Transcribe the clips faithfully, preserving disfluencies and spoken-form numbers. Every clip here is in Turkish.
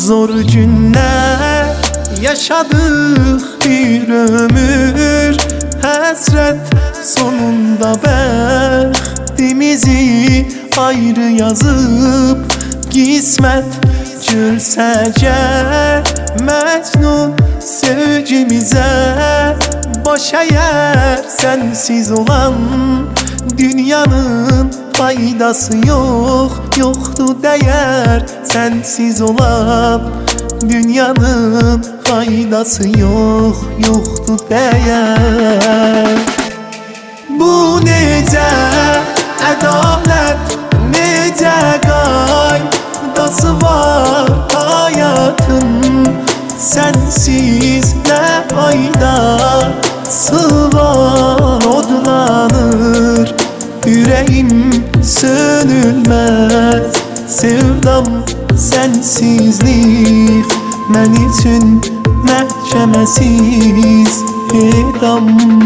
Zor günler yaşadık bir ömür, hasret sonunda bəxtimizi ayrı yazıp qismət cürsəcə Məcnun sevgimizə baş əyər sensiz olan dünyanın faydası yok, yoktu değer sensiz olan dünyanın faydası yok, yoktu değer. Bu necə ədalət, necə qaydası var hayatın, sensiz nə faydası var. Odlanır yüreğim, sönülmez sevdam sensizlik, mən üçün məhkəməsiz edam.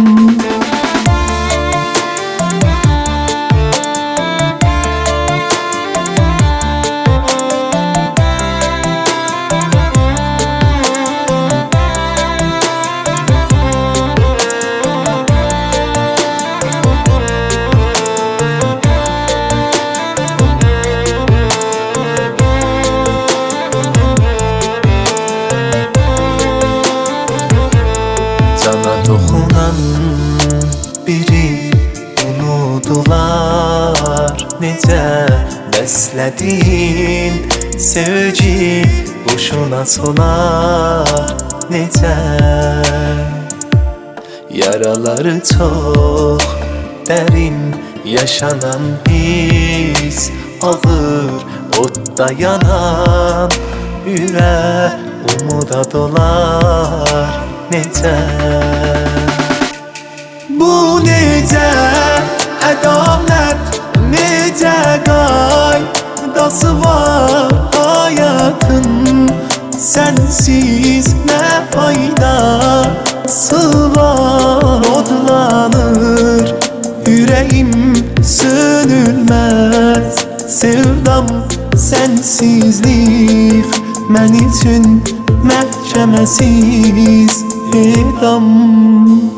Cana dokunan biri unudular, necə bəslədin sevgi boşuna solar, necə yaraları çox dərin, yaşanan his ağır, odda yanan ürək umuda dolar, necə. Bu necə ədalət, necə qaydası var hayatın, sensiz nə faydası var. Odlanır yüreğim, sönülmez sevdam sensizlik, mən üçün məhkəməsiz edam.